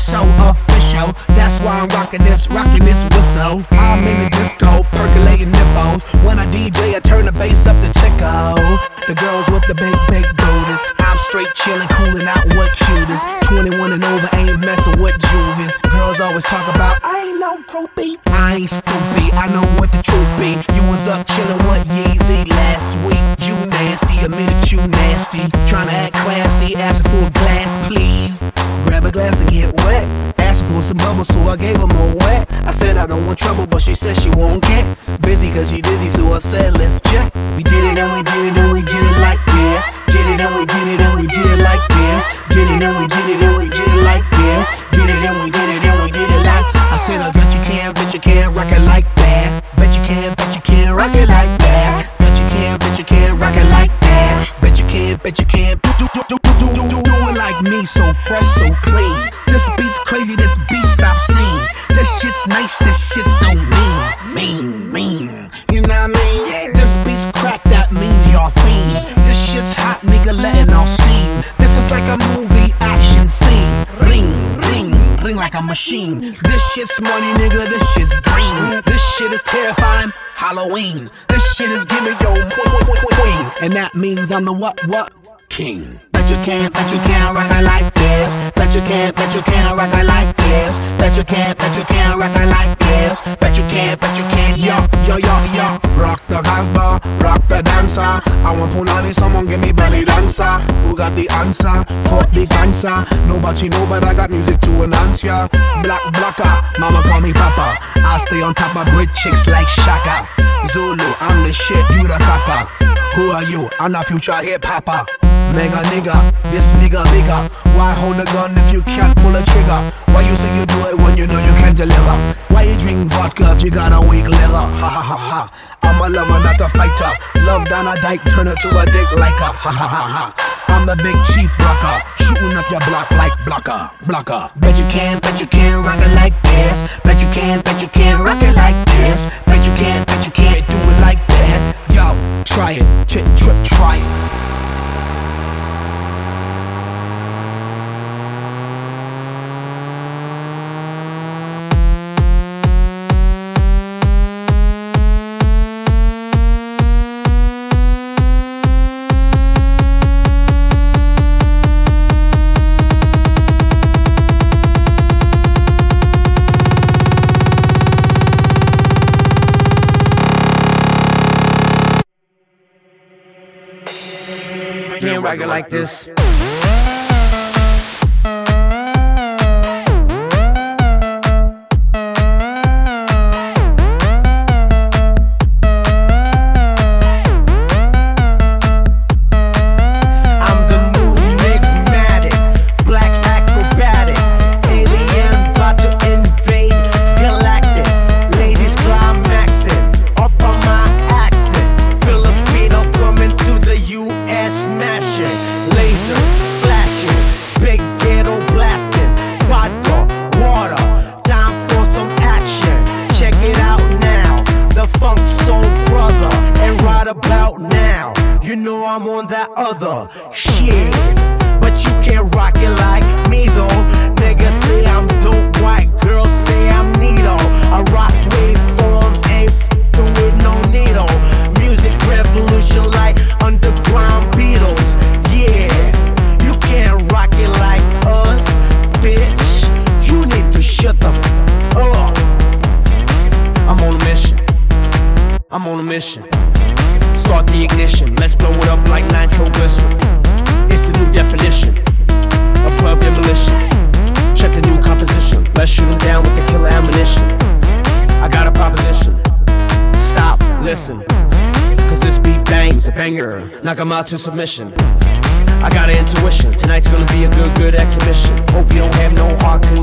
so official. That's why I'm rocking this whistle. I'm in the disco, percolating nipples. When I DJ, I turn the bass up to Chico. The girls with the big booties. I'm straight chillin', coolin' out with cuties. 21 and over, ain't messin' with juvies. Girls always talk about, I ain't no groupie. I ain't stupid, I know what the truth be. You was up chillin' with Yeezy last week. You nasty, admit it, you nasty. Tryna act classy, asking for a glass, please. Grab a glass and get wet. Asked for some bubbles, so I gave her more wet. I said I don't want trouble, but she said she won't get busy cause she dizzy, so I said let's check. We did it and we did it and we did it like this. Did it and we did it and we did it like this. Did it and we did it and we did it like this. Did it and we did it and we did it like. I said I bet you can't rock it like that. Bet you can't rock it like that. Bet you can't rock it like that. Bet you can't do it like me, so fresh, so clean. This beat's crazy, this beat's obscene. This shit's nice, this shit's so mean. You know what I mean? This beat's crack, that means y'all fiends. This shit's hot, nigga, letting off steam. This is like a movie action scene. Ring like a machine. This shit's money, nigga, this shit's green. This shit is terrifying, Halloween. This shit is giving yo queen. And that means I'm the what? King. Bet you can't rock it like this. Bet you can't rock it like this. Bet you can't rock it like this. Bet you can't, yo. Rock the Casbah, rock the dancer. I want punani, someone give me belly dancer. Who got the answer? Fuck the cancer. Nobody know, but I got music to enhance ya. Black blocker, mama call me papa. I stay on top of bridge chicks like Shaka. Zulu, I'm the shit, you the copper. Who are you? I'm the future hip-hopper. Mega nigga, this nigga bigger. Why hold a gun if you can't pull a trigger? Why you say you do it when you know you can't deliver? Why you drink vodka if you got a weak liver? Ha ha ha ha. I'm a lover, not a fighter. Love down a dike, turn it to a dick like a ha ha ha ha. I'm the big chief rocker, shooting up your block like blocker. Bet you can't rock it like this. Bet you can't rock it like this. Bet you can't do it like that. Yo, try it, try it. Can't rock it like this. About now, you know I'm on that other shit, but you can't rock it like me though. Niggas say I'm dope, white girls say I'm neato. I rock waveforms, ain't f***ing with no needle. Music revolution like underground Beatles. Yeah, you can't rock it like us, bitch. You need to shut the f*** up. I'm on a mission. Start the ignition, let's blow it up like nitroglycerin. It's the new definition of club demolition. Check the new composition, let's shoot 'em down with the killer ammunition. I got a proposition, stop, listen. Cause this beat bangs, a banger, knock 'em out to submission. I got an intuition, tonight's gonna be a good exhibition. Hope you don't have no heart